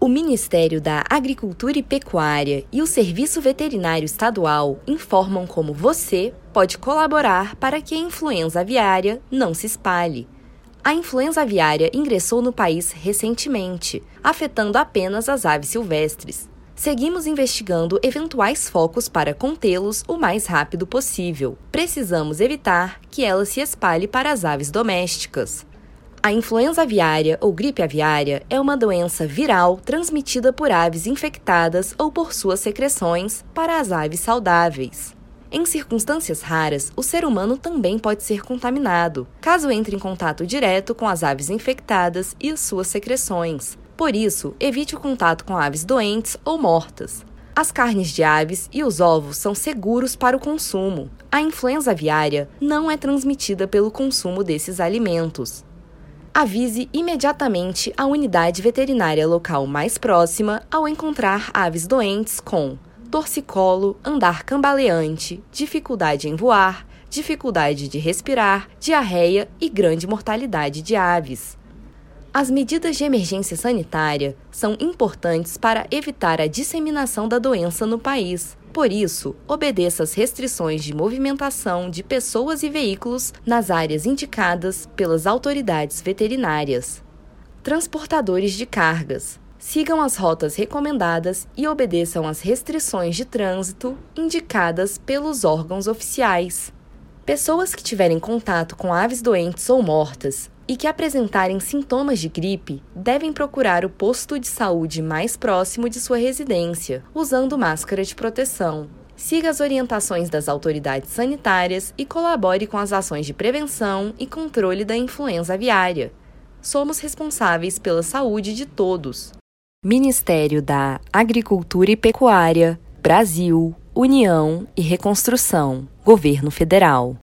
O Ministério da Agricultura e Pecuária e o Serviço Veterinário Estadual informam como você pode colaborar para que a influenza aviária não se espalhe. A influenza aviária ingressou no país recentemente, afetando apenas as aves silvestres. Seguimos investigando eventuais focos para contê-los o mais rápido possível. Precisamos evitar que ela se espalhe para as aves domésticas. A influenza aviária ou gripe aviária é uma doença viral transmitida por aves infectadas ou por suas secreções para as aves saudáveis. Em circunstâncias raras, o ser humano também pode ser contaminado, caso entre em contato direto com as aves infectadas e as suas secreções. Por isso, evite o contato com aves doentes ou mortas. As carnes de aves e os ovos são seguros para o consumo. A influenza aviária não é transmitida pelo consumo desses alimentos. Avise imediatamente a unidade veterinária local mais próxima ao encontrar aves doentes com torcicolo, andar cambaleante, dificuldade em voar, dificuldade de respirar, diarreia e grande mortalidade de aves. As medidas de emergência sanitária são importantes para evitar a disseminação da doença no país. Por isso, obedeça às restrições de movimentação de pessoas e veículos nas áreas indicadas pelas autoridades veterinárias. Transportadores de cargas. Sigam as rotas recomendadas e obedeçam às restrições de trânsito indicadas pelos órgãos oficiais. Pessoas que tiverem contato com aves doentes ou mortas e que apresentarem sintomas de gripe devem procurar o posto de saúde mais próximo de sua residência, usando máscara de proteção. Siga as orientações das autoridades sanitárias e colabore com as ações de prevenção e controle da influenza aviária. Somos responsáveis pela saúde de todos. Ministério da Agricultura e Pecuária, Brasil, União e Reconstrução, Governo Federal.